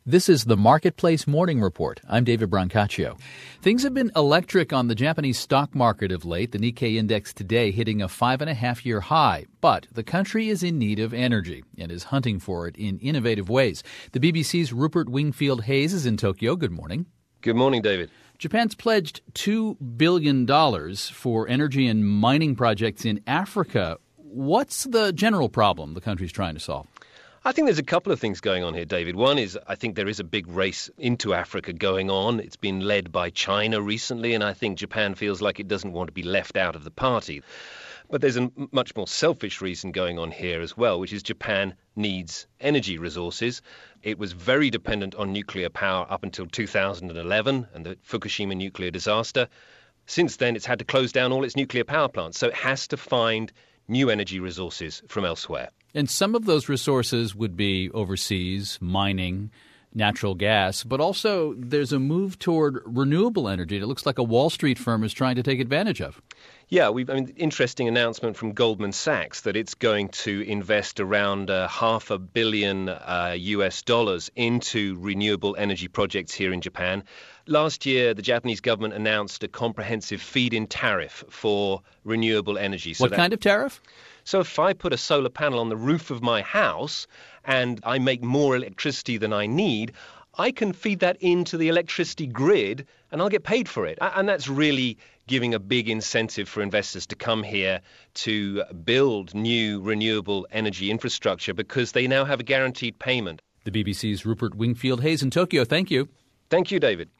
This is the Marketplace Morning Report. I'm David Brancaccio. Things have been electric on the Japanese stock market of late, the Nikkei index today hitting a 5.5-year high. But the country is in need of energy and is hunting for it in innovative ways. The BBC's Rupert Wingfield Hayes is in Tokyo. Good morning. Good morning, David. Japan's pledged $2 billion for energy and mining projects in Africa. What's the general problem the country's trying to solve? I think there's a couple of things going on here, David. One is I think there is a big race into Africa going on. It's been led by China recently, and I think Japan feels like it doesn't want to be left out of the party. But there's a much more selfish reason going on here as well, which is Japan needs energy resources. It was very dependent on nuclear power up until 2011 and the Fukushima nuclear disaster. Since then, it's had to close down all its nuclear power plants, so it has to find new energy resources from elsewhere. And some of those resources would be overseas, mining, natural gas, but also there's a move toward renewable energy. It looks like a Wall Street firm is trying to take advantage of. Yeah, interesting announcement from Goldman Sachs that it's going to invest around $500 million US into renewable energy projects here in Japan. Last year, the Japanese government announced a comprehensive feed-in tariff for renewable energy. What kind of tariff? So if I put a solar panel on the roof of my house and I make more electricity than I need, I can feed that into the electricity grid and I'll get paid for it. And that's really giving a big incentive for investors to come here to build new renewable energy infrastructure because they now have a guaranteed payment. The BBC's Rupert Wingfield Hayes in Tokyo. Thank you. Thank you, David.